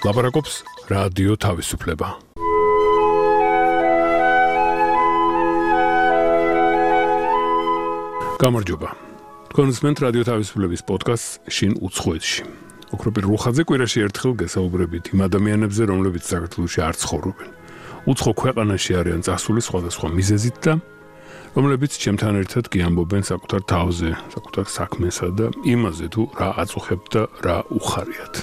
ლაპარაკობს რადიო თავისუფლება. გამარჯობა. თქვენ უსმენთ რადიო თავისუფლების პოდკასტს შინ უცხოეთში. ოქროპირ რუხაძე კვირაში ერთხელ გესაუბრებით იმ ადამიანებზე, რომლებიც საქართველოში არ ცხოვრობენ. უცხო ქვეყანაში არიან წასული სხვადასხვა მიზეზით და რომლებიც ჩემთან ერთად გიამბობენ საკუთარ თავზე, საკუთარ საქმესა და იმაზე თუ რა აწუხებთ და რა უხარიათ.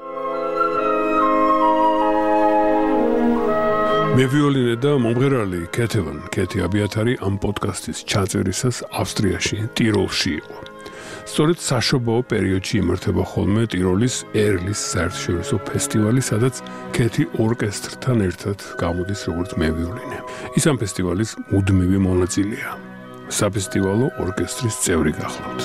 მე ვიოლინე და მომღერალი კეთი აბიათარი ამ პოდკასტის ჩაწერისას ავსტრიაში, ტიროლში იყო. სწორედ საშობაო პერიოდში იმართება ხოლმე ტიროლის ერლის საერთაშორისო ფესტივალი, სადაც კეთი ორკესტრთან ერთად გამოდის როგორც მე ვიოლინე. ის ამ ფესტივალის მუდმივი მონაწილეა. საფესტივალო ორკესტრის წევრი გახლავთ.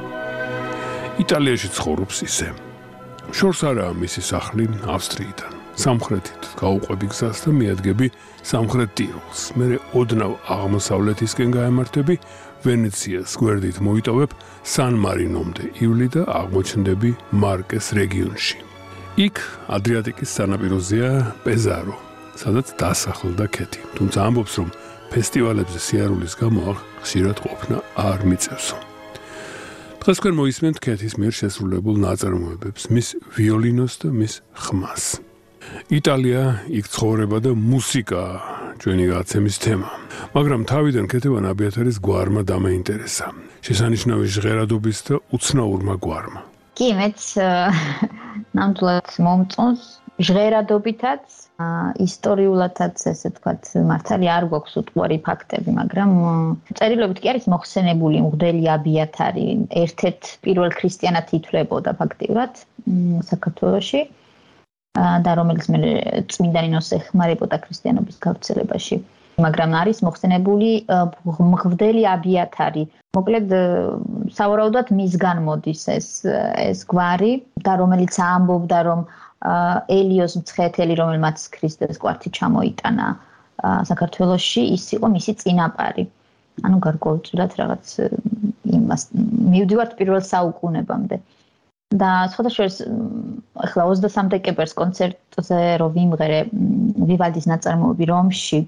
იტალიაში ცხოვრობს ისე. შორს არაა მისი სახლი ავსტრიიდან. სამხრეთით გაუყვები გზას და მიადგები სამხრეთ ტიროლს. მერე ოდნავ აღმოსავლეთისკენ გაემართები, ვენეციას გვერდით მოიტოვებ სან-მარინომდე ივლი და აღმოჩნდები მარკეს რეგიონში. იქ ადრიატიკის სანაპიროზეა პეზარო, სადაც დასახლდა კეთი. თუმცა ამბობს, რომ ფესტივალებზე სიარულის გამო ხშირად ყოფნა არ მიწევსო. დღეს თქვენ მოისმენთ კეთის მიერ შესრულებულ ნაწარმოებებს, მის ვიოლინოს და მის ხმას. იტალია, იქ ცხოვრება და მუსიკა ჩვენი გაცემის თემა. მაგრამ თავიდან კეთევან აბიათარის გვარმა დამაინტერესა. შესანიშნავი ჟღერადობის და უცნაურმა გვარმა. კი, მეც ნამდვილად მომწონს ჟღერადობითაც, ისტორიულადაც, ესე ვთქვათ, მართალი არ გვაქვს უტყუარი ფაქტები, მაგრამ წერილობით კი არის მოხსენებული მღვდელი აბიათარი, ერთ-ერთ პირველ ქრისტიანად ითვლებოდა ფაქტიურად საქართველოში. და რომელიც მე წმინდა ნინოს ეხმარებოდა ქრისტიანობის გავრცელებაში. მაგრამ არის მოხსენებული მღვდელი აბიათარი. მოკლედ სავარაუდოდ მისგან მოდის ეს გვარი და რომელიც ამბობდა, რომ ელიოს მცხეთელი, რომელმაც ქრისტეს კვართი ჩამოიტანა საქართველოში, ის იყო მისი წინაპარი. ანუ გარკვეულწილად რაღაც იმას მივდივართ პირველ საუკუნებამდე. და სხვადასხვა ახლა 23 დეკემბერს კონცერტზე რო ვიმღერე ვივალდის ნაწარმოები რომში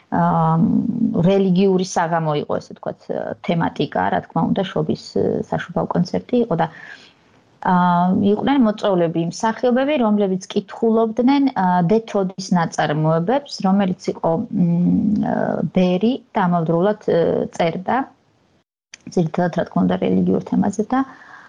რელიგიური საღამო იყო, ესე ვთქვათ, თემატიკა, რა თქმა უნდა, შობის საშობაო კონცერტი იყო და იყვნენ მოწვეულები მსახიობები, რომლებიც კითხულობდნენ დეთოდის ნაწარმოებებს, რომელიც იყო ბერი და ამავდროულად წერდა ძირითადად, რა თქმა უნდა, რელიგიურ თემაზე და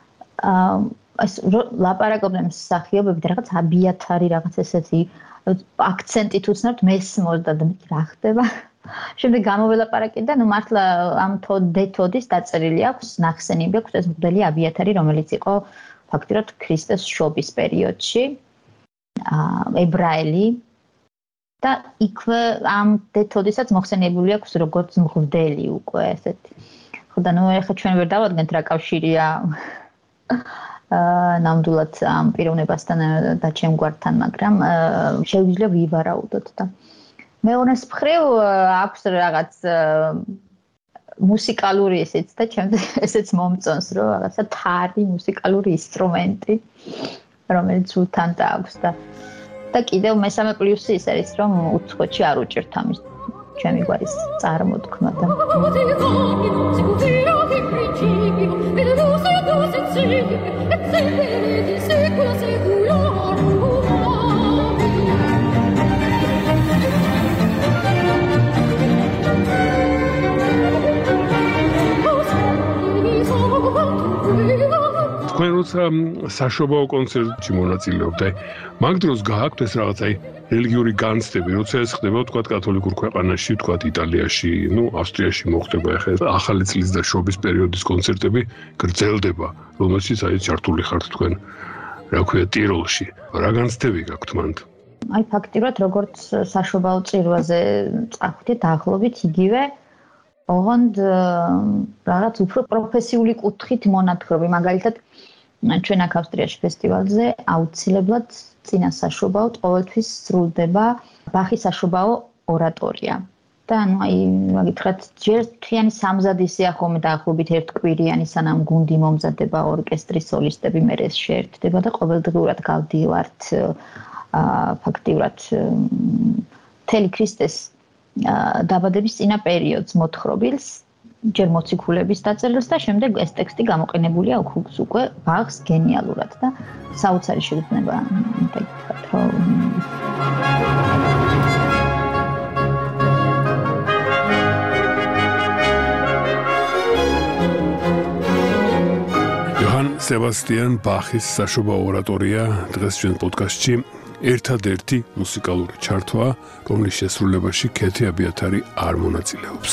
ეს ლაპარაკობდნენ მსახიობები და რაღაც აბიათარი, რაღაც ესეთი აქცენტით უცნაურთ მესმოს და რა ხდება. შემდეგ გამოველაპარაკეთ და ნუ მართლა ამ დეთოდის დაწერილი აქვს, ნახსენები აქვს ეს მღვდელი აბიათარი, რომელიც იყო ფაქტიურად ქრისტეს შობის პერიოდში, ებრაელი და იქვე ამ დეთოდისაც მოხსენებული აქვს როგორც მღვდელი უკვე ესეთი. ხო და ნუ ეხლა ჩვენ ვერ დავადგენთ რა კავშირია ნამდვილად ამ პიროვნებასთან და ჩემ გვართან, მაგრამ შეგვიძლია ვივარაუდოთ და მეორეს მხრივ აქვს რაღაც მუსიკალური ესეც და ჩემს ესეც მომწონს, რომ რაღაცა თარი მუსიკალური ინსტრუმენტი, რომელიც სულთან და აქვს და კიდევ მესამე პლუსი ის არის, რომ უცხოეთში არ უჭირთ ამის ჩემი გვარის წარმოთქმა და თქვენ როცა საშობაო კონცერტში მონაწილეობთ, მაგ დროს გააქვთ ეს რაღაც რელიგიური განცდები, როცა ეს ხდება, თქვათ, კათოლიკურ ქვეყანაში, თქვათ, იტალიაში, ავსტრიაში მოხდება ახლა ახალი წლის და შობის პერიოდის კონცერტები გრძელდება, რომელშიც ჩართული ხართ თქვენ, რა ქვია, ტიროლში. რა განცდები გაქვთ მანდ? აი, ფაქტიურად, როგორც საშობაო წირვაზე წავხვდით დაახლოებით იგივე, ოღონდ რაღაც უფრო პროფესიული კუთხით მონათხრობი, მაგალითად ჩვენ აქ ავსტრიაში ფესტივალზე აუცილებლად წინა საშობაოდ ყოველთვის სრულდება ბახის საშობაო ორატორია. და აი მაგითხრათ ჯერ თვიანი სამზადისია ხოლმე დაახლოებით ერთკვირიანი სანამ გუნდი მომზადება ორკესტრის სოლისტები მერე შეერთდება და ყოველდღიურად გავდივართ ფაქტიურად მთელი ქრისტეს დაბადების წინა პერიოდს მოთხრობილს ჯერ მოციქულების დაწერილს და შემდეგ ეს ტექსტი გამოყენებულია უკვე ბაღს გენიალურად და საოცარი შეგრძნება მინდა რომ სებასტიან ბახის საშობაო ორატორია დღეს ჩვენ პოდკასტში ერთადერთი მუსიკალური ჩართვა, რომლის შესრულებაში ქეთი აბიათარი არ მონაწილეობს.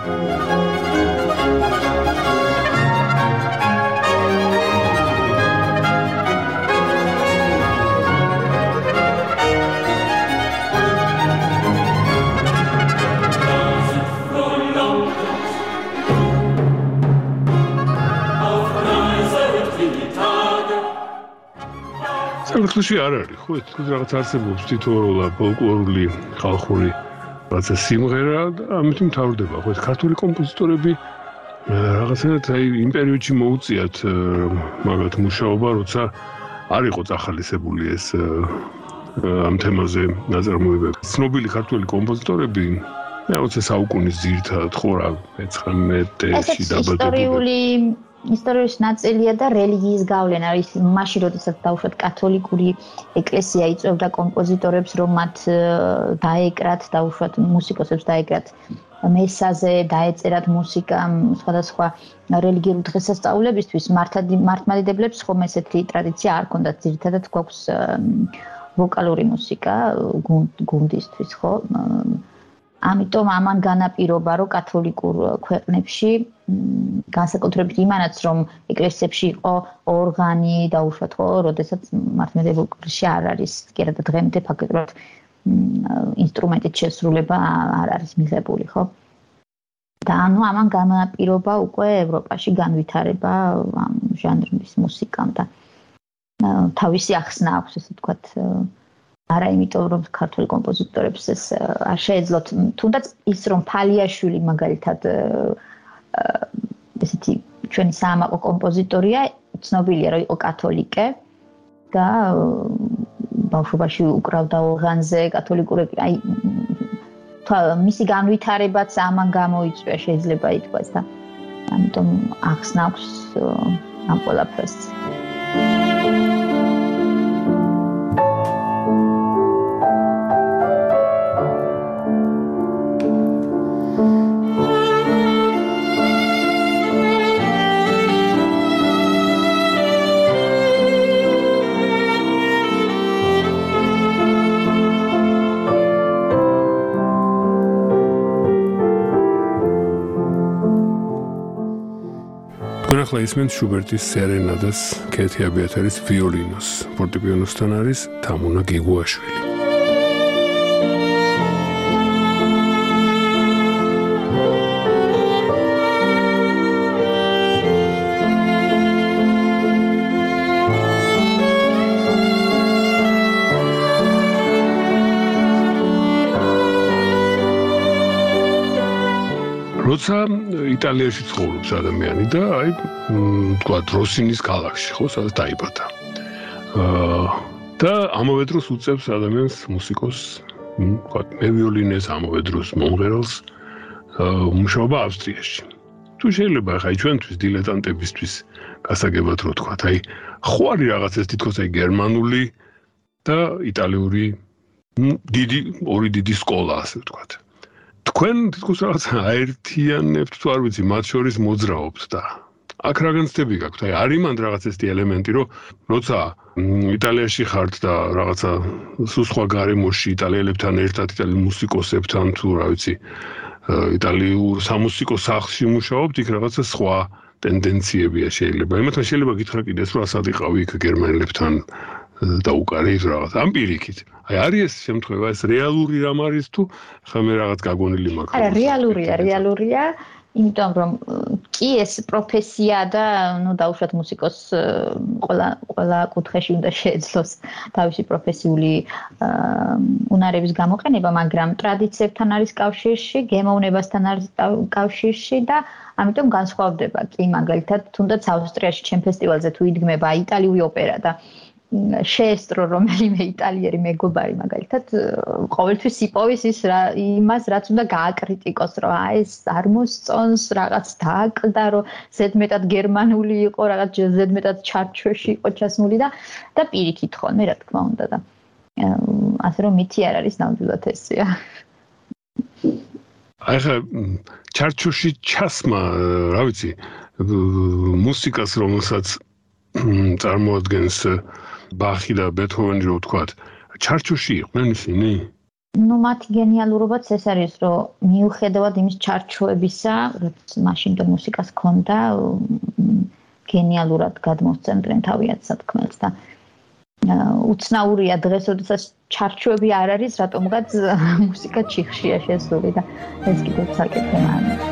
საქართველოში არ არის, ხო, თქო რაღაც არსებობს თითოეულა ფოლკლორული ხალხური რაღაცა სიმღერა და ამით მთავრდება, ხო, ქართული კომპოზიტორები რაღაცნაირად აი იმ პერიოდში მოუწიათ მაგათ მუშაობა, როცა არ იყო წახალისებული ეს ამ თემაზე ნაწარმოებები. ცნობილი ქართული კომპოზიტორები მეოცე საუკუნის ძირითადად ხო რა 19-ში დაბადებული ისტორიის ნაწილია და რელიგიის გავლენა ის მაშინ როდესაც დაუშვათ კათოლიკური ეკლესია იწვევდა კომპოზიტორებს რომ მათ დაეკრათ დაუშვათ მუსიკოსებს დაეკრათ მესაზე დაეწერათ მუსიკა სხვადასხვა რელიგიურ დღესასწაულებისთვის მართლმადიდებლებს ხომ ესეთი ტრადიცია არ ჰქონდათ ძირითადად გვაქვს ვოკალური მუსიკა გუნდისთვის ხო ამიტომ ამან განაპირობა რომ კათოლიკურ ქვეყნებში განსაკუთრებით იმანაც რომ ეკლესიებში იყო ორგანი დაუშვათ ხო როდესაც მართლმადიდებლობაში არ არის კიდევ დღემდე ფაქტობრივად ინსტრუმენტით შესრულება არ არის მიღებული ხო და ანუ ამან განაპირობა უკვე ევროპაში განვითარება ამ ჟანრის მუსიკამ და თავისი ახსნა აქვს ესე ვთქვათ არა იმიტომ რომ ქართული კომპოზიტორებს ეს არ შეეძლოთ თუნდაც ის რომ ფალიაშვილი მაგალითად ესეთი ჩვენი საამაყო კომპოზიტორია ცნობილია რომ იყო კათოლიკე და ბავშვობაში უკრავდა ორგანზე კათოლიკურ აი მისი განვითარებაც ამან გამოიწვია შეიძლება ითქვას და ამიტომ ახსნა აქვს ამ ყველაფერს ახლა ისმენთ შუბერტის სერენადას ქეთი აბიათარის ვიოლინოს ფორტეპიანოსთან არის თამუნა გიგუაშვილი როცა იტალიაში ცხოვრობს ადამიანი და აი თქვა როსინის ქალაქში ხო სადაც დაიბადა და ამავე დროს უწევს ადამიანს მუსიკოს თქვა მე ვიოლინეს ამავე დროს მომღერალს მუშაობა ავსტრიაში თუ შეიძლება ხა ჩვენთვის დილეტანტებისთვის გასაგებად რო თქვა აი ხო არის რაღაც ეს თითქოს აი გერმანული და იტალიური ორი დიდი სკოლა ასე ვთქვა თქვენ თითქოს რაღაც აერთიანებთ თუ არ ვიცი მათ შორის მოძრაობთ და აქ რა განცდები გაქვთ აი არის მანდ რაღაც ესეთი ელემენტი რომ როცა იტალიაში ხართ და რაღაცა სხვა გარემოში იტალიელებთან ერთად იტალიელ მუსიკოსებთან თუ რა ვიცი იტალიურ სამუსიკო სახლში მუშაობთ იქ რაღაცა სხვა ტენდენციებია შეიძლება იმათთან შეიძლება გითხრა კიდეს რომ ასად იყავი იქ გერმანელებთან დაუკარეთ რაღაც ამ პირიქით აი არის ეს შემთხვევა ეს რეალური რამ არის თუ ხა მე რაღაც გაგონილი მაქვს არა რეალურია იმიტომ რომ კი ეს პროფესია და ნუ დაუშვათ მუსიკოს ყველა კუთხეში უნდა შეეძლოს თავისი პროფესიული უნარების გამოყენება მაგრამ ტრადიციებთან არის კავშირში გემოვნებასთან არის კავშირში და ამიტომ განსხვავდება კი მაგალითად თუნდაც ავსტრიაში ჩემ ფესტივალზე თუ იდგმება იტალიური ოპერა და შეესტრო რომელიმე იტალიერი მეგობარი მაგალითად ყოველთვის იპოვის იმას რაც უნდა გააკრიტიკოს რომ ეს არ მოსწონს რაღაც დააკლდა რომ ზედმეტად გერმანული იყო რაღაც ზედმეტად ჩარჩოში იყო ჩასმული და პირიქით ხოლმე რა თქმა უნდა და ასე რომ მითი არ არის ნამდვილად ესეა ახლა ჩარჩოში ჩასმა რა ვიცი მუსიკას რომელსაც წარმოადგენს ბახი და ბეთჰოვენი რო ვთქვათ, ჩარჩოში იყვნენ ისინი? მათი გენიალურობაც ეს არის, რომ მიუხედავად იმის ჩარჩოებისა, რაც მაშინდელ მუსიკას ჰქონდა, გენიალურად გადმოსცემდნენ თავიანთ სათქმელს და უცნაურია დღეს, როდესაც ჩარჩოები არ არის, რატომღაც მუსიკა ჩიხშია შესული და ეს კიდევ საკითხია.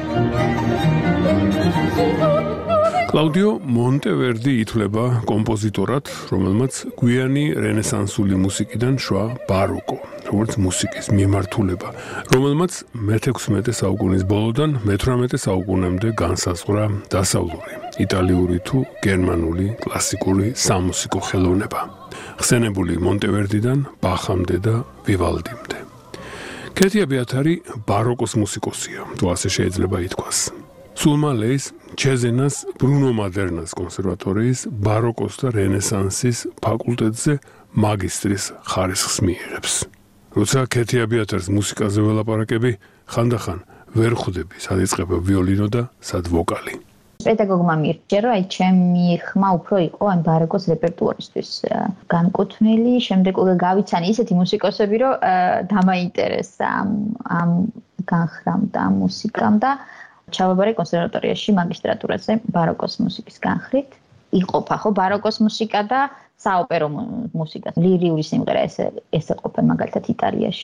კლაუდიო მონტევერდი ითვლება კომპოზიტორად, რომელმაც გვიანი რენესანსული მუსიკიდან შვა ბაროკო, როგორც მუსიკის მიმართულება, რომელმაც მე-16 საუკუნის ბოლოდან მე-18 საუკუნემდე განსაზღვრა დასავლური, იტალიური თუ გერმანული კლასიკური სამუსიკო ხელოვნება, ხსენებული მონტევერდიდან ბახამდე და ვივალდიმდე. კეთია ბეათარი ბაროკოს მუსიკოსია, თუ ასე შეიძლება ითქვას. სულ მალე ჩეზენას ბრუნო მადერნას კონსერვატორიის ბაროკოს და რენესანსის ფაკულტეტზე მაგისტრის ხარისხს მიიღებს. როცა კეთია ბეათარს მუსიკაზე ველაპარაკები, ხანდახან ვერ ხვდები, სად იწყება ვიოლინო და სად ვოკალი. პედაგოგმა მირჩა, რომ ჩემი ხმა უფრო იყო ამ ბაროკოს რეპერტუარისთვის განკუთვნილი, შემდეგ უკვე გავიცანი ისეთი მუსიკოსები, რომ დამაინტერესა ამ განხრამ და მუსიკამ და ჩავაბარე კონსერვატორიაში მაგისტრატურაზე ბაროკოს მუსიკის განხრით. იყოფა ხო ბაროკოს მუსიკა და საოპერო მუსიკა. ლირიული სიმღერა ესე ყოფენ მაგალითად იტალიაში.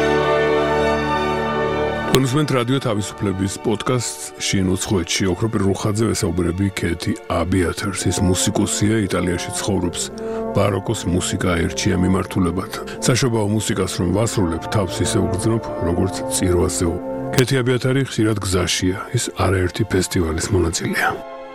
კონსუმენტ რადიო თავისუფლების პოდკასტს შინ უცხოეთში ოქროპირ რუხაძე ვესაუბრები კეთი აბიათერსის მუსიკოსია იტალიაში ცხოვრობს. ბაროკოს მუსიკა ერჩია მიმართულებად. საშობაო მუსიკას რომ ვასრულებ, თავს ისე ვგრძნობ, როგორც წირვაზეო. კეთი აბიათარი ხშირად გზაშია, ის არაერთი ფესტივალის მონაწილეა.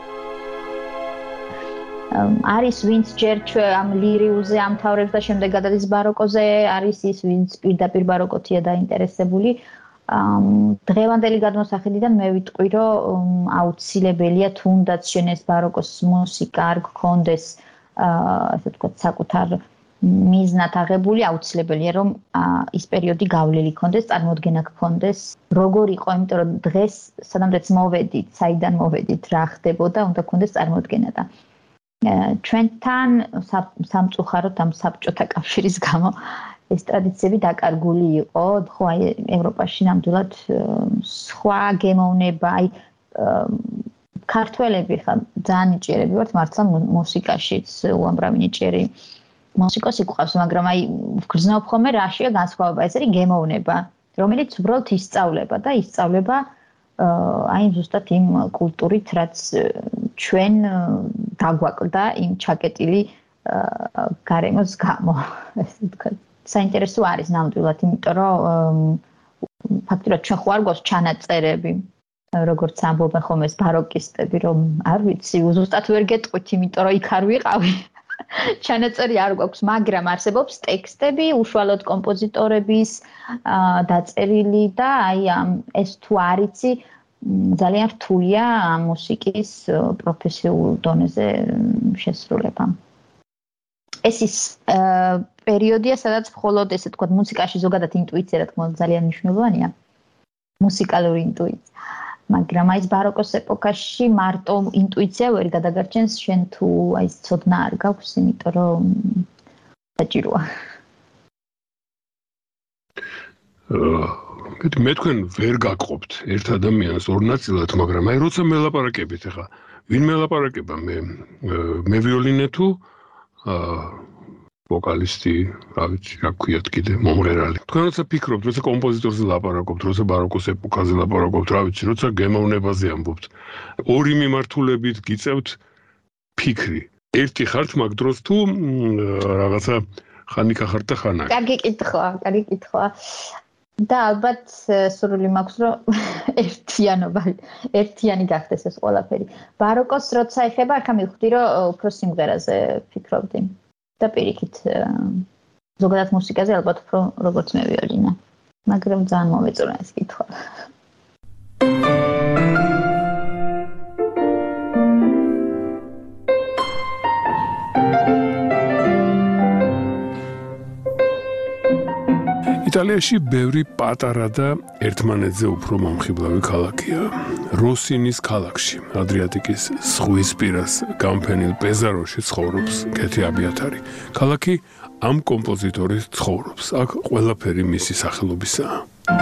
არის ვინც ჯერ ამ ლირიულზე ამთავრებს და შემდეგ გადადის ბაროკოზე, არის ის ვინც პირდაპირ ბაროკოთია დაინტერესებული. დღევანდელი გადმოსახედიდან მე ვიტყვი, რომ აუცილებელია თუნდაც შენ ეს ბაროკოს მუსიკა არ გქონდეს, ასე ვთქვათ, საკუთარ მიზნად აღებული, აუცილებელია რომ ის პერიოდი გავლილი ქონდეს, წარმოდგენა გქონდეს, როგორ იყო, იმიტომ რომ დღეს სადამდეც მოვედით, საიდან მოვედით, რა ხდებოდა, უნდა გქონდეს წარმოდგენა და ჩვენთან სამწუხაროდ ამ საბჭოთა კავშირის გამო ეს ტრადიციები დაკარგული იყო, ხო აი ევროპაში ნამდვილად სხვა გემოვნება, აი ქართველები ხა ძალიან ნიჭიერები ვართ მართლა მუსიკაშიც, უამრავი ნიჭიერი მუსიკოსი გვყავს, მაგრამ აი ვგრძნობ ხოლმე რაშია განსხვავება, ეს არის გემოვნება, რომელიც უბრალოდ ისწავლება და ისწავლება აი ზუსტად იმ კულტურით, რაც ჩვენ დაგვაკლდა იმ ჩაკეტილი გარემოს გამო, ესე ვთქვათ. საინტერესო არის ნამდვილად, იმიტომ რომ ფაქტობრივად ჩვენ ხო არ გვაქვს ჩანაწერები, როგორც ამბობენ ხოლმე ეს ბაროკისტები, რომ არ ვიცი, ზუსტად ვერ გეტყვით, იმიტომ რომ იქ არ ვიყავი. ჩანაწერი არ გვაქვს, მაგრამ არსებობს ტექსტები, უშუალოდ კომპოზიტორების დაწერილი და აი ეს თუ არ იცი, ძალიან რთულია მუსიკის პროფესიულ დონეზე შესრულება. ეს ის პერიოდია, სადაც მხოლოდ ესე ვთქვათ, მუსიკაში ზოგადად ინტუიცია, რა თქმა უნდა, ძალიან მნიშვნელოვანია. მუსიკალური ინტუიცია. მაგრამ აი ეს ბაროკოს ეპოქაში მარტო ინტუიცია ვერ გადაგარჩენს, შენ თუ აი ეს ცოდნა არ გაქვს, იმიტომ რომ საჭიროა. მე თქვენ ვერ გაგყოფთ ერთ ადამიანს ორ ნაწილად, მაგრამ აი როცა მელაპარაკებით ახლა, ვინ მელაპარაკება მე ვიოლინე თუ ვოკალისტი, რა ვიცი, რა ქვიათ კიდე, მომღერალი. თქვენ როცა ფიქრობთ, როცა კომპოზიტორზე ლაპარაკობთ, როცა ბაროკოს ეპოქაზე ლაპარაკობთ, რა ვიცი, როცა გემოვნებაზე ამბობთ, ორი მიმართულებით გიწევთ ფიქრი. ერთი ხართ მაგ დროს თუ რაღაცა ხანიკა ხართ და ხანაკი. კარგი კითხვა. და ალბათ სურვილი მაქვს, რომ ერთიანი გახდეს ეს ყველაფერი. ბაროკოს როცა ეხება, ახლა მივხვდი, რომ უფრო სიმღერაზე ფიქრობდი. და პირიქით ზოგადად მუსიკაზე ალბათ უფრო როგორც მე ვიოლინა. მაგრამ ძალიან მომეწონა ეს კითხვა. იტალიაში ბევრი პატარა და ერთმანეთზე უფრო მომხიბლავი ქალაქია. როსინის ქალაქში, ადრიატიკის ზღვისპირას გამფენილ პეზაროში ცხოვრობს კეთი აბიათარი. ქალაქი ამ კომპოზიტორის ცხოვრობს. აქ ყველაფერი მისი სახელობისაა.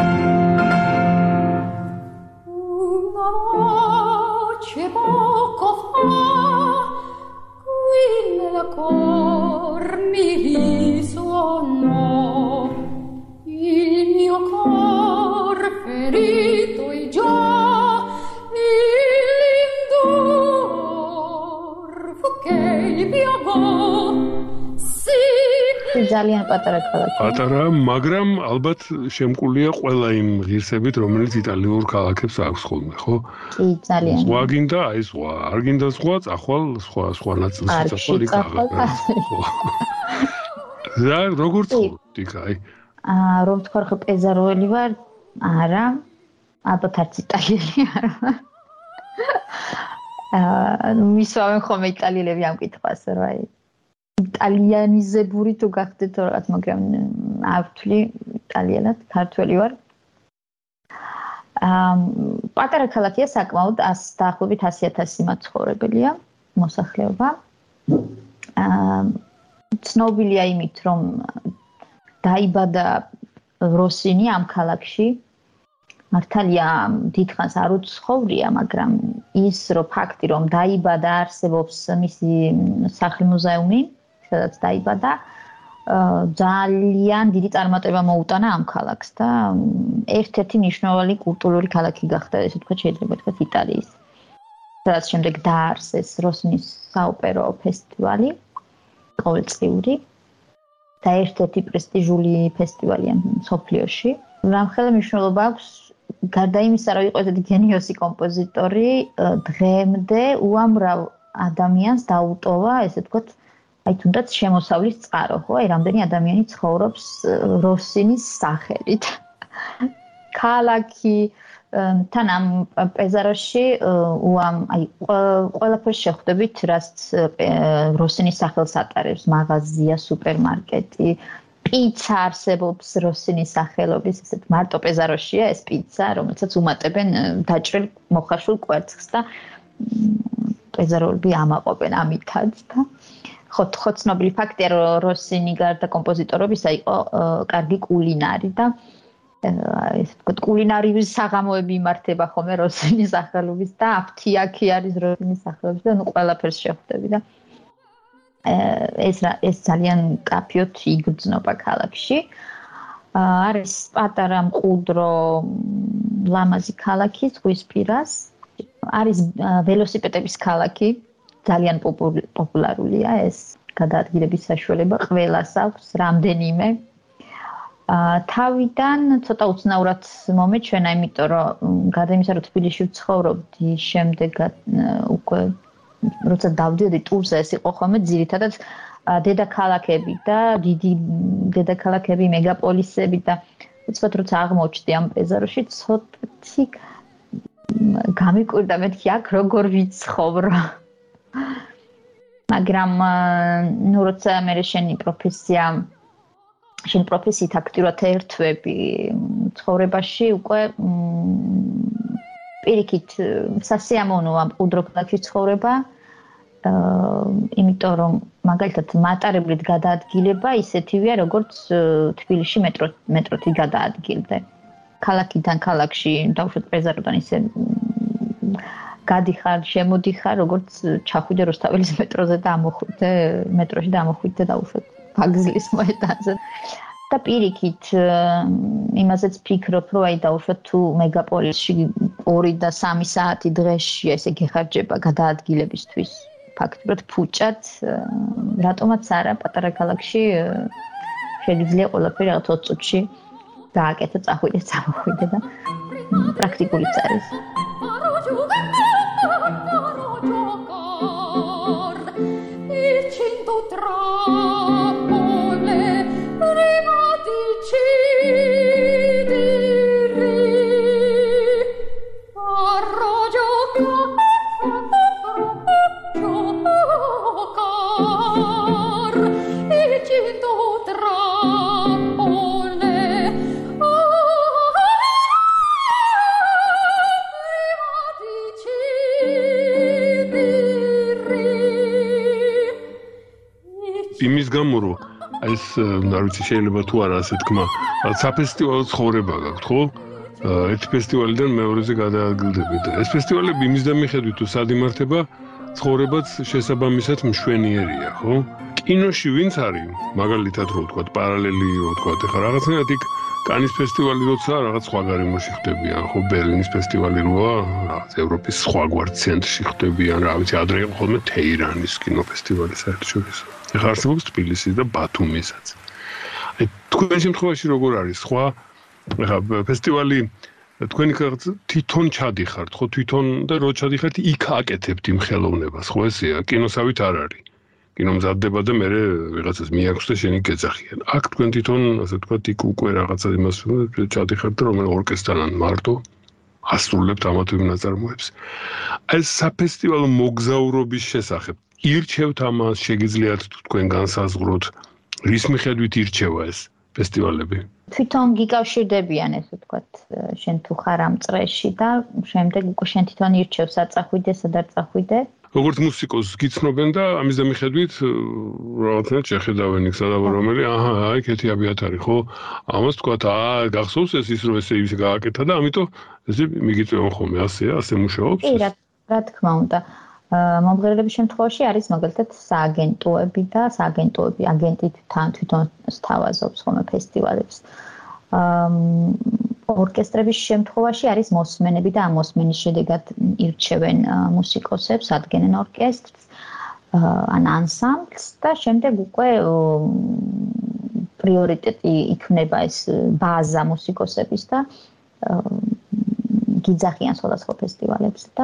ძალიან პატარა ქალაქია. პატარა, მაგრამ ალბათ შემკულია ყველა იმ ღირსებით, რომელიც იტალიურ ქალაქებს აქვს ხოლმე, ხო? კი, ძალიან. სხვა გინდა, აი სხვა, არ გინდა სხვა, წახვალ სხვა ნაწილს წახვალ იქ აღარ. და როგორ ცხოვრობთ იქ აი? რომ თქვა ხო პეზაროელი ვარ? არა. ალბათ არც იტალიელი არა. მისვავენ ხოლმე იტალიელები ამ კითხვას, რა აი. იტალიანიზებული თუ გახდეთ რაღაც, მაგრამ არ ვთვლი იტალიელად, ქართველი ვარ. პატარა ქალაქია საკმაოდ, დაახლოებით 100,000 მაცხოვრებელია, მოსახლეობა. ცნობილია იმით, რომ დაიბადა როსინი ამ ქალაქში. მართალია დიდხანს არ უცხოვრია, მაგრამ ის ფაქტი, რომ დაიბადა, არსებობს მისი სახლ-მუზეუმი, სადაც დაიბადა, ძალიან დიდი წარმატება მოუტანა ამ ქალაქს და ერთ-ერთი მნიშვნელოვანი კულტურული ქალაქი გახდა, ესე ვთქვათ, შეიძლება ვთქვათ, იტალიის. სადაც შემდეგ დაარსეს როსინის საოპერო ფესტივალი, ყოველწლიური და ერთ-ერთი პრესტიჟული ფესტივალია მსოფლიოში. რამხელა მნიშვნელობა აქვს, გარდა იმისა, რომ იყო ესეთი გენიოსი კომპოზიტორი, დღემდე უამრავ ადამიანს დაუტოვა, ესე ვთქვათ, აი თუნდაც შემოსავლის წყარო, ხო? აი რამდენი ადამიანი ცხოვრობს როსინის სახელით. ქალაქი თან ამ პეზაროში აი ყველაფერს შეხვდებით, რაც როსინის სახელს ატარებს, მაღაზია, სუპერმარკეტი, პიცა არსებობს როსინის სახელობის, ესეთ მარტო პეზაროშია ეს პიცა, რომელსაც უმატებენ დაჭრილ მოხარშულ კვერცხს და პეზაროლები ამაყობენ ამითაც და ხო ცნობილი ფაქტია, რომ როსინი გარდა კომპოზიტორობისა იყო კარგი კულინარი და ესე ვთქვათ, კულინარიული საღამოები იმართება ხოლმე როსინის სახელობის და აფთიაქი არის როსინის სახელობის და ნუ ყველაფერს შეხვდები და ეს ძალიან კაფიოთ იგრძნობა ქალაქში. არის პატარა მყუდრო ლამაზი ქალაქი ზღვისპირას. არის ველოსიპედების ქალაქი, ძალიან პოპულარულია ეს გადაადგილების საშუალება ყველას აქვს რამდენიმე. თავიდან ცოტა უცნაურად მომეჩვენა, იმიტომ რომ გარდა იმისა, რომ თბილისში ვცხოვრობდი, შემდეგ უკვე როცა დავდიოდი ტურზე, ეს იყო ხოლმე ძირითადად დედაქალაქები და დიდი დედაქალაქები, მეგაპოლისები და უცბად როცა აღმოჩნდი ამ პეზაროში, ცოტათი გამიკვირდა მეთქი აქ როგორ ვიცხოვრო. მაგრამ ნუ როცა მე შენი პროფესიით აქტიურად ერთვები ცხოვრებაში, უკვე პირიქით სასიამოვნოა მყუდრო ქალაქში ცხოვრება, იმიტომ რომ მაგალითად მატარებლით გადაადგილება ისეთივეა, როგორც თბილისში მეტროთი გადაადგილდე. ქალაქიდან ქალაქში დავუშვათ პეზაროდან ისე გადიხარ, შემოდიხარ, როგორც ჩახვიდე რუსთაველის მეტროზე და ამოხვიდე მეტროში და ამოხვიდე დავუშვათ ვაგზლის მოედანზე. და პირიქით იმაზეც ფიქრობ, რომ აი დავუშვათ თუ მეგაპოლისში 2 და 3 საათი დღეში ესე გეხარჯება გადაადგილებისთვის ფაქტობრივად ფუჭად, რატომაც არა პატარა ქალაქში შეიძლება ყველაფერი რაღაც 20 წუთში დააკეთო, წახვიდე, წამოხვიდე და პრაქტიკულიც არის. Il 103 იმის გამო რომ ეს არ ვიცი შეიძლება თუ არა ასე თქმა, საფესტივალო ცხოვრება გაქვთ, ხო? ერთი ფესტივალიდან მეორეზე გადაადგილდებით. ეს ფესტივალები იმის დამიხედვით თუ სად იმართება, ცხოვრებაც შესაბამისად მშვენიერია, ხო? კინოში ვინც არის, მაგალითად რო ვთქვათ, პარალელი რო ვთქვათ, ეხლა რაღაცნაირად იქ კანის ფესტივალი როცა რაღაც სხვა გარემოში ხდებიან, ხო, ბერლინის ფესტივალი როა, რაღაც ევროპის სხვაგვარ ცენტრში ხდებიან, რა ვიცი, ადრე იყო ხოლმე თეირანის კინოფესტივალი საერთაშორისო. ეხლა არსებობს თბილისის და ბათუმისაც. აი თქვენ შემთხვევაში როგორ არის სხვა ეხლა ფესტივალი თქვენი თვითონ ჩადიხართ, ხო, თვითონ და რო ჩადიხართ, იქ აკეთებთ იმ ხელოვნებას, ხო, ესეა, კინოსავით არ არის. კინო მზადდება და მე ვიღაცას მიაქვს და შენი გეძახიან. აქ თქვენ თვითონ, ასე ვთქვათ, იქ უკვე რაღაცა იმას ჩადიხართ და რომელ ორკესტრთან მარტო ასრულებთ ამათ იმ ნაწარმოებს. ეს საფესტივალო მოგზაურობის შესახებ ირჩევთ ამას, შეგიძლიათ თქვენ განსაზღვროთ, რის მიხედვით ირჩევა ეს ფესტივალები? თვითონ გიკავშირდებიან, ესე ვთქვათ, შენ თუ ხარ ამ წრეში და შემდეგ უკვე შენ თვითონ ირჩევ საწახვიდე, სად არ წახვიდე. როგორც მუსიკოსს გიცნობენ და ამის დამიხედვით რაღაცნაირად შეხედავენ იქ სადავო რომელი, აი კეთი აბიათარი, ხო? ამას ვთქვათ, გახსოვს ეს ის რომ ესე ის გააკეთა და ამიტომ ესე მიგიწევენ ხოლმე, ასეა, ასე მუშაობს? კი, რა თქმა უნდა. მომღერლების შემთხვევაში არის მაგალითად სააგენტოები და სააგენტოები აგენტი თვითონ სთავაზობს ხოლმე ფესტივალებს. ორკესტრების შემთხვევაში არის მოსმენები და ამ მოსმენის შედეგად ირჩევენ მუსიკოსებს, ადგენენ ორკესტრს, ან ანსამბლს და შემდეგ უკვე პრიორიტეტი იქნება ეს ბაზა მუსიკოსების და გიძახიან სხვადასხვა ფესტივალებს და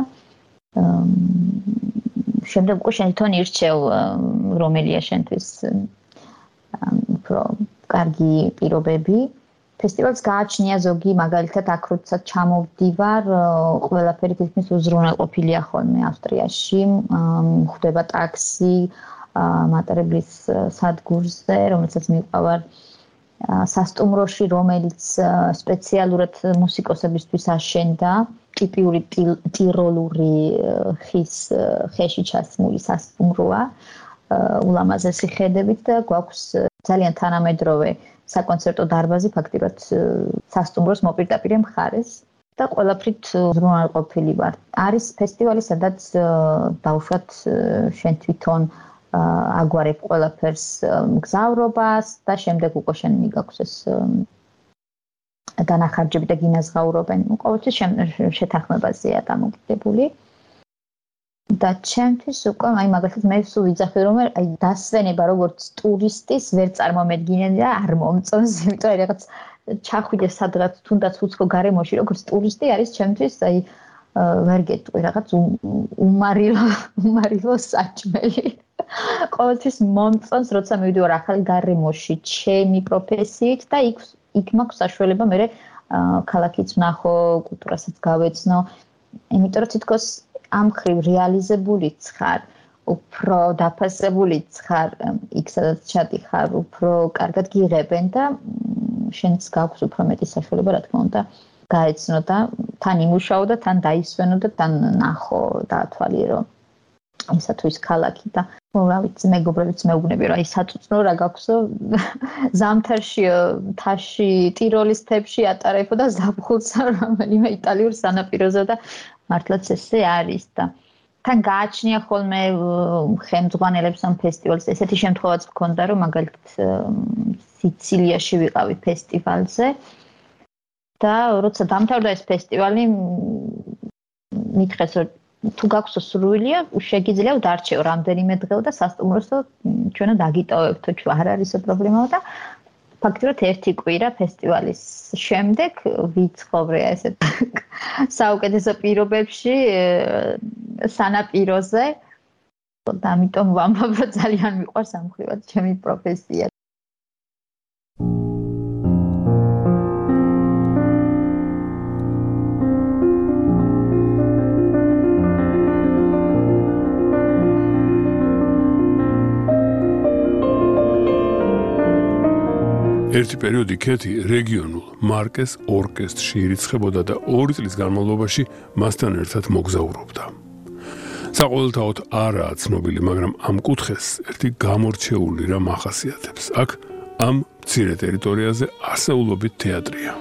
შემდეგ უკვე შენ თვითონ ირჩევ რომელია შენთვის უფრო კარგი პირობები. ფესტივალს გააჩნია ზოგი მაგალითად აქ როდესაც ჩამოვდივარ, ყველაფერი თითქმის უზრუნველყოფილია ხოლმე ავსტრიაში, ხდება ტაქსი მატრებლის სადგურზე, რომელსაც მივყავარ სასტუმროში, რომელიც სპეციალურად მუსიკოსებისთვის აშენდა, ტიპიური ტიროლური ხეში ჩასმული სასტუმროა, ულამაზესი ხედებით და გვაქვს ძალიან თანამედროვე საკონცერტო დარბაზი ფაქტიურად სასტუმროს მოპირდაპირე მხარეს და ყველაფრით ზრუნველყოფილი ვარ. არის ფესტივალი, სადაც დავუშვათ შენ თვითონ აგვარებ ყველაფერს მგზავრობას და შემდეგ უკვე შენ მიგაქვს ეს დანახარჯები და გინაზღაურობენ. ყოველთვის შეთანხმებაზეა დამოკიდებული. და ჩემთვის უკვე აი მაგალითად მე სულ ვიძახი რომ აი დასვენება როგორც ტურისტის ვერ წარმომედგინე და არ მომწონს, იმიტომ რომ რაღაც ჩახვიდე სადღაც თუნდაც უცხო გარემოში როგორც ტურისტი არის ჩემთვის აი ვერ გეტყვი რაღაც უმარილო საჭმელი. ყოველთვის მომწონს როცა მივიდივარ ახალ გარემოში ჩემი პროფესიით და იქ მაქვს საშუალება მე ქალაქიც ვნახო, კულტურასაც გავეცნო. იმიტომ რომ თითქოს ამ ხრივ რეალიზებულიც ხარ, უფრო დაფასებულიც ხარ, იქ სადაც ჩადიხარ, უფრო კარგად გიღებენ და შენც გაქვს უფრო მეტი საშუალება, რა თქმა უნდა, გაეცნო და თან იმუშაო და თან დაისვენო და თან ნახო და ათვალიერო ისა თუ ის ქალაქი და რა ვიცი, მეგობრებიც მეუბნები რომ აი საწუწნო რა გაქვსო ზამთარში თაში ტიროლის მთებში ატარებო და ზაფხულსა რომელიმე იტალიურ სანაპიროზე და მართლაც ესე არის და თან გააჩნია ხოლმე ხელმძღვანელებს ამ ფესტივალს. ესეთი შემთხვევაც მქონდა რომ მაგალითად სიცილიაში ვიყავი ფესტივალზე და როცა დამთავრდა ეს ფესტივალი მითხრეს რომ თუ გაქვსო სრულია, შეგიძლია დარჩეო რამდენიმე დღე და სასტუმროსო ჩვენო დაგიტოვებთო, არ არისო პრობლემაა და ფაქტობრივად ერთი კვირა ფესტივალის შემდეგ ვიცხოვრე ესეთ საუკეთესო პირობებში სანაპიროზე და ამიტომ ვამბობ რომ ძალიან მიყვარს ამ ხრივად ჩემი პროფესია. ერთი პერიოდი ქეთი რეგიონულ მარკეს ორკესტრში ირიცხებოდა და 2 წლის განმავლობაში მასთან ერთად მოგზაურობდა. საყოველთაოდ არაა ცნობილი, მაგრამ ამ კუთხეს ერთი გამორჩეული რამ ახასიათებს. აქ ამ მცირე ტერიტორიაზე ასეულობით თეატრია.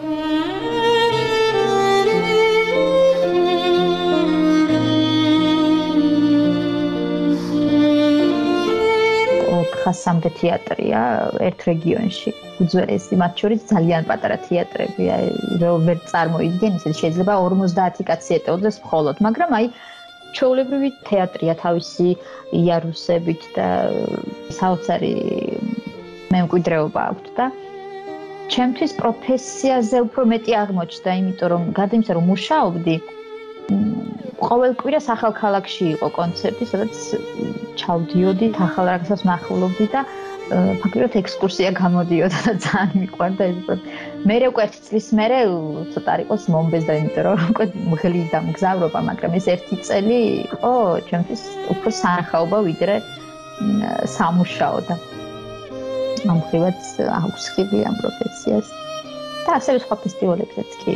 ხასამდე თეატრია ერთ რეგიონში. უძველესი მათ შორის ძალიან პატარა თეატრებია, ვერ წარმოიდგენს, შეიძლება 50 კაცი ეტეოდეს მხოლოდ, მაგრამ აი ჩვეულებრივი თეატრია თავისი იარუსებით და საოცარი მემკვიდრეობა აქვს და ჩემთვის პროფესიაზე უფრო მეტი აღმოჩნდა, იმიტომ რომ გადაიმცა რომ მუშაობდი ყოველ კვირას ახალ ქალაქში იყო კონცერტი, სადაც ჩავდიოდი, ახალ რაღაცას ვნახულობდი და ფაქტობრივად ექსკურსია გამოდიოდა და ძალიან მიყვარდა ეს. მე უკვე 1 წლის მერე ცოტა არ იყოს მომბეზდა, იმიტომ რომ უკვე მღლიდა მგზავრობა, მაგრამ ეს 1 წელი იყო ჩემთვის უფრო სანახაობა ვიდრე სამუშაო და ამ ხრივაც აღვსხიბი ამ პროფესიას და ასევე სხვა ფესტივალებზეც კი.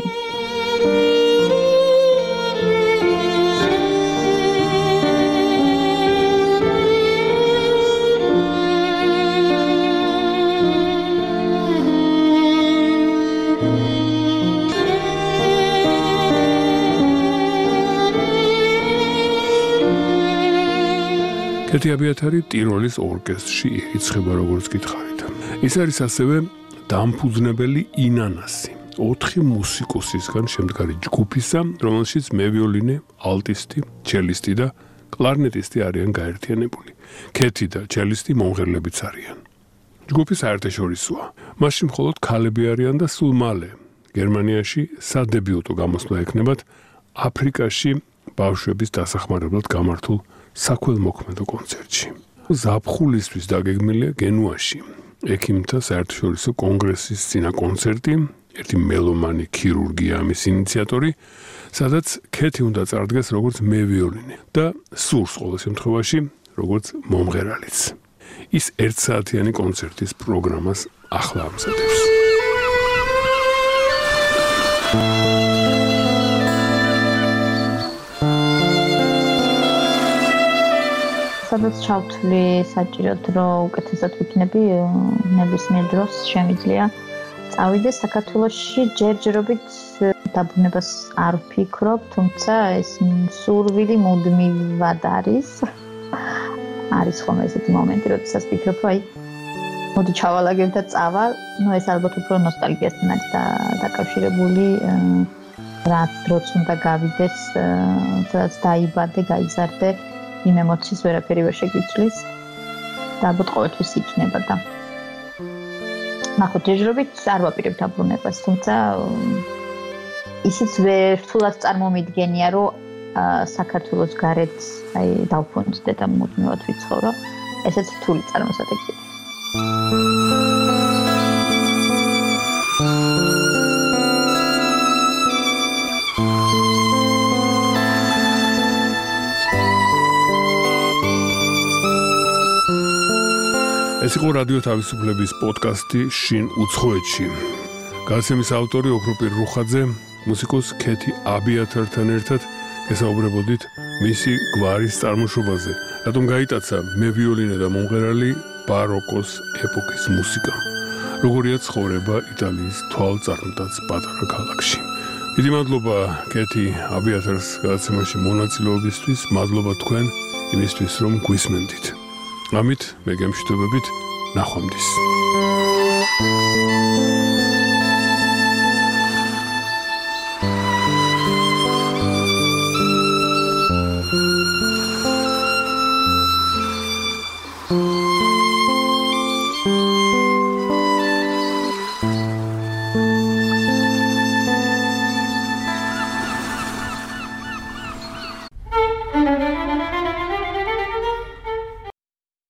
ქეთი აბიათარი ტიროლის ორკესტრში ირიცხება, როგორც გითხარით. ის არის ასევე დამფუძნებელი ინანასი, 4 მუსიკოსისგან შემდგარი ჯგუფისა, რომელშიც მევიოლინე, ალტისტი, ჩელისტი და კლარნეტისტი არიან გაერთიანებული. ქეთი და ჩელისტი მომღერლებიც არიან. ჯგუფი საერთაშორისოა. მასში მხოლოდ ქალები არიან და სულ მალე გერმანიაში სადებიუტო გამოსვლა ექნებათ აფრიკაში ბავშვების დასახმარებლად გამართულ საქველმოქმედო კონცერტში. ზაფხულისთვის დაგეგმილია გენუაში ექიმთა საერთაშორისო კონგრესის წინა კონცერტი, ერთი მელომანი ქირურგია ამის ინიციატორი, სადაც ქეთი უნდა წარდგეს როგორც მევიოლინე და სურს ყოველ შემთხვევაში როგორც მომღერალიც. ის 1 საათიანი კონცერტის პროგრამას ახლა ამზადებს. სადაც ჩავთვლი საჭიროდ რომ უკეთესად ვიქნები ნებისმიერ დროს შემიძლია წავიდე საქართველოში ჯერჯერობით დაბრუნებას არ ვფიქრობ, თუმცა ეს სურვილი მუდმივად არის ხომ ესეთი მომენტი, როდესაც ვფიქრობ, აი მოდი ჩავალაგებ და წავალ, ეს ალბათ უფრო ნოსტალგიასთან არის დაკავშირებული, რა დროც უნდა გავიდეს, სადაც დაიბადე, გაიზარდე, იმ ემოციის ვერაფერი ვერ შეგვიცვლის და ალბათ ყოველთვის იქნება და ნახოთ ჯერჯერობით არ ვაპირებ დაბრუნებას, თუმცა ისიც ვერ რთულად წარმომიდგენია, რომ საქართველოს გარეთ აი დავფუძნდე და მუდმივად ვიცხოვრო, ესეც რთული წარმოსადეგია. ეს იყო რადიო თავისუფლების პოდკასტი შინ უცხოეთში. გადაცემის ავტორი ოქროპირ რუხაძე, მუსიკოს ქეთი აბიათართან ერთად გესაუბრებოდით მისი გვარის წარმოშობაზე, რატომ გაიტაცა მევიოლინე და მომღერალი ბაროკოს ეპოქის მუსიკა. როგორია ცხოვრება იტალიის თვალწარმტაც პატარა ქალაქში. დიდი მადლობა ქეთი აბიათარს გადაცემაში მონაწილეობისთვის, მადლობა თქვენ იმისთვის, რომ გვისმენდით. ამით მე გემშვიდობებით, ნახვამდის.